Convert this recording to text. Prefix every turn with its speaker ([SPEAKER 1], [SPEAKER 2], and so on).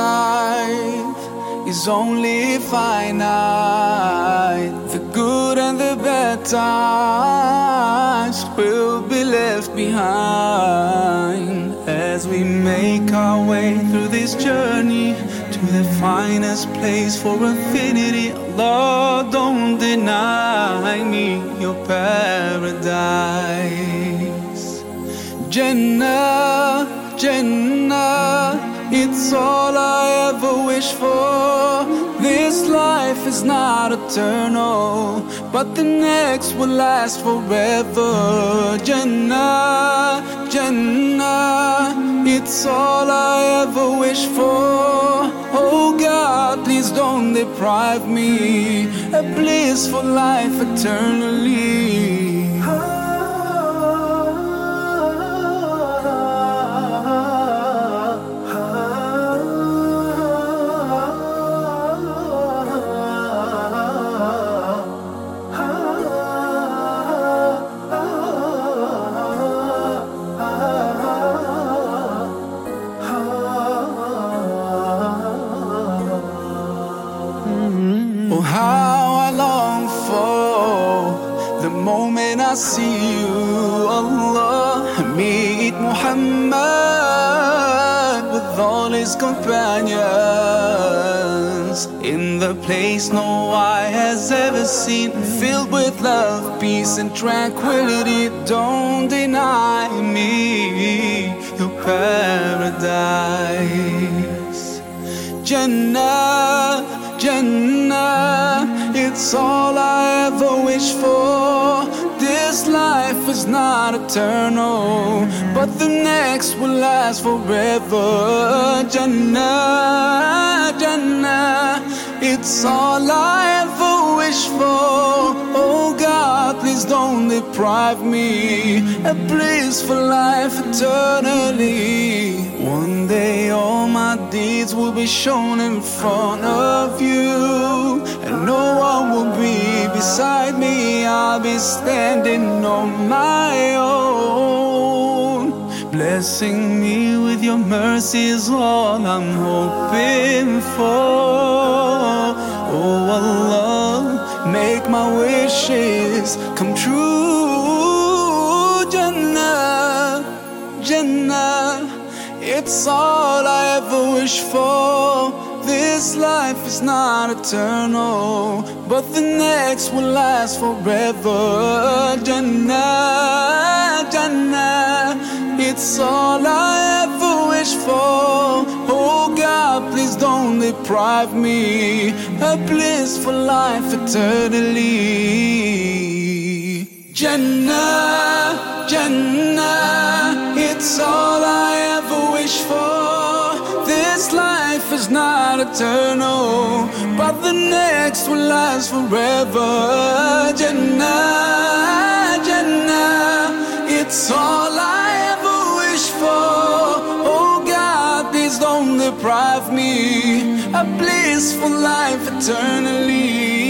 [SPEAKER 1] life is only finite. The good and the bad times will be left behind as we make our way through this journey to the finest place for infinity. Lord, don't deny me your paradise. Jannah, Jannah, it's all I ever wish for. This life is not eternal, but the next will last forever. Jannah, Jannah, it's all I ever wish for. Oh God, please don't deprive me a blissful life eternally. Oh, how I long for the moment I see you, Allah. Meet Muhammad with all his companions in the place no eye has ever seen, filled with love, peace and tranquility. Don't deny me your paradise. Jannah, Jannah, it's all I ever wish for. This life is not eternal, but the next will last forever. Jannah, Jannah, it's all I ever wish for. Oh God, please don't deprive me a blissful life eternally. One day all my deeds will be shown in front of you, and no one will be beside me. I'll be standing on my own. Blessing me with your mercy is all I'm hoping for. Oh Allah, make my wishes come true. Jannah, Jannah, it's all I ever wish for. This life is not eternal, but the next will last forever. Jannah, Jannah, it's all I ever wish for. Oh God, please don't deprive me a blissful life eternally. Jannah, Jannah, it's all I ever wish for. This life is not eternal, but the next will last forever. Jannah, Jannah, it's all I ever wish for. Oh God, please don't deprive me a blissful life eternally.